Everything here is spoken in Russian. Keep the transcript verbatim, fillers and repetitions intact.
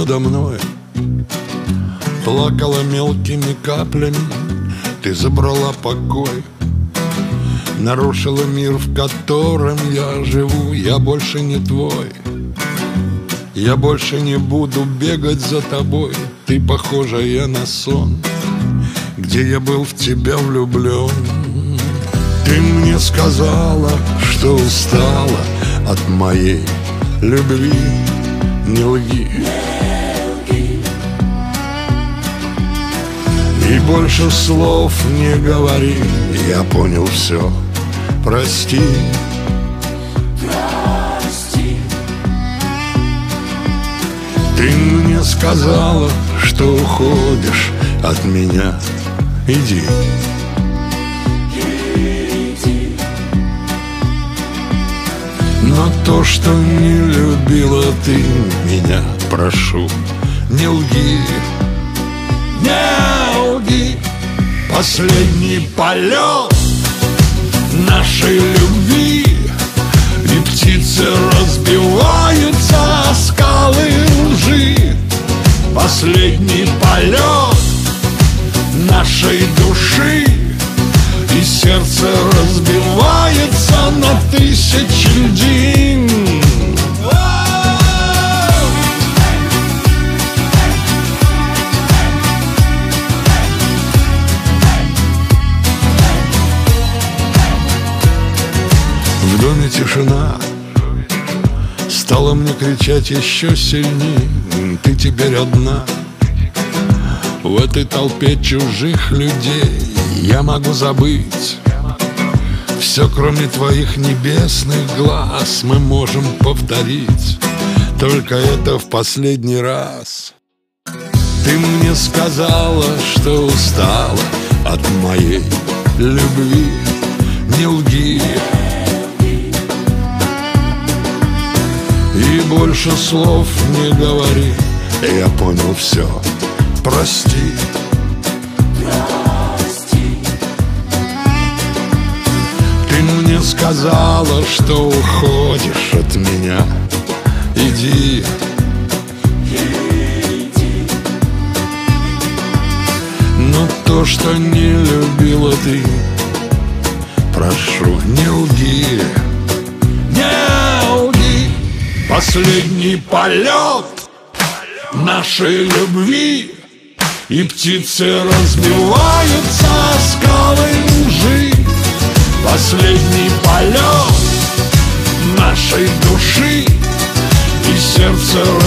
подо мной плакала мелкими каплями. Ты забрала покой, нарушила мир, в котором я живу. Я больше не твой, я больше не буду бегать за тобой. Ты похожая на сон, где я был в тебя влюблен. Ты мне сказала, что устала от моей любви. Не лги, и больше слов не говори. Я понял все, прости. Прости. Ты мне сказала, что уходишь от меня. Иди. Иди. Но то, что не любила ты меня, прошу, не лги. Не лги. Последний полет нашей любви, и птицы разбиваются о скалы лжи. Последний полет нашей души, и сердце разбивается на тысячи льдин. В доме тишина стала мне кричать еще сильнее. Ты теперь одна в этой толпе чужих людей. Я могу забыть все, кроме твоих небесных глаз. Мы можем повторить только это в последний раз. Ты мне сказала, что устала от моей любви. Не лги, и больше слов не говори. Я понял все, прости. Прости. Ты мне сказала, что уходишь от меня. Иди. Иди. Но то, что не любила ты, прошу, не лги. Не лги. Последний полет нашей любви, и птицы разбиваются о скалы лжи. Последний полет нашей души, и сердце